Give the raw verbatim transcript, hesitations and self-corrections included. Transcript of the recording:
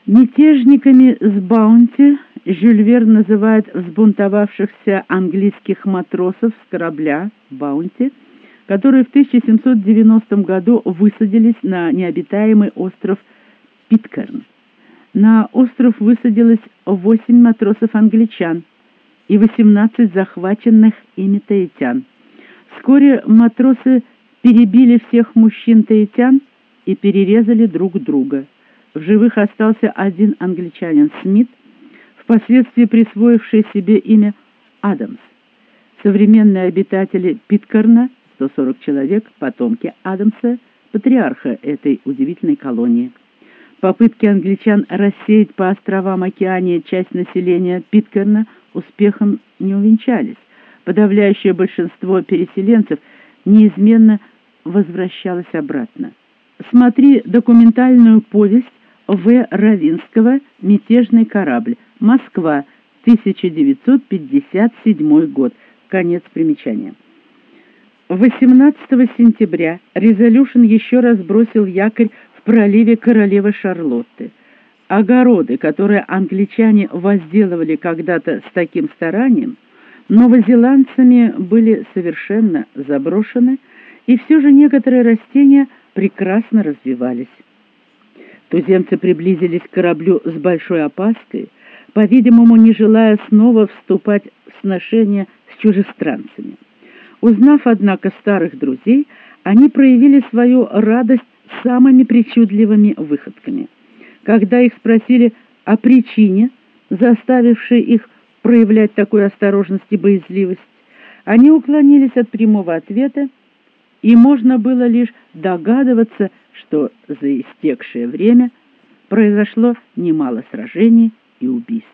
Мятежниками с Баунти Жюль Верн называет взбунтовавшихся английских матросов с корабля «Баунти», которые в тысяча семьсот девяностом году высадились на необитаемый остров Питкэрн. На остров высадилось восемь матросов-англичан и восемнадцать захваченных ими таитян. Вскоре матросы перебили всех мужчин-таитян и перерезали друг друга. В живых остался один англичанин Смит, впоследствии присвоивший себе имя Адамс. Современные обитатели Питкэрна, сто сорок человек, потомки Адамса, патриарха этой удивительной колонии. Попытки англичан рассеять по островам Океании часть населения Питкэрна успехом не увенчались. Подавляющее большинство переселенцев неизменно возвращалось обратно. Смотри документальную повесть В. Равинского «Мятежный корабль. Москва. тысяча девятьсот пятьдесят седьмой год». Конец примечания. восемнадцатого сентября Резолюшн еще раз бросил якорь в проливе Королевы Шарлотты. Огороды, которые англичане возделывали когда-то с таким старанием, новозеландцами были совершенно заброшены, и все же некоторые растения прекрасно развивались. Туземцы приблизились к кораблю с большой опаской, по-видимому, не желая снова вступать в сношения с чужестранцами. Узнав, однако, старых друзей, они проявили свою радость самыми причудливыми выходками. Когда их спросили о причине, заставившей их проявлять такую осторожность и боязливость, они уклонились от прямого ответа, и можно было лишь догадываться, что за истекшее время произошло немало сражений и убийств.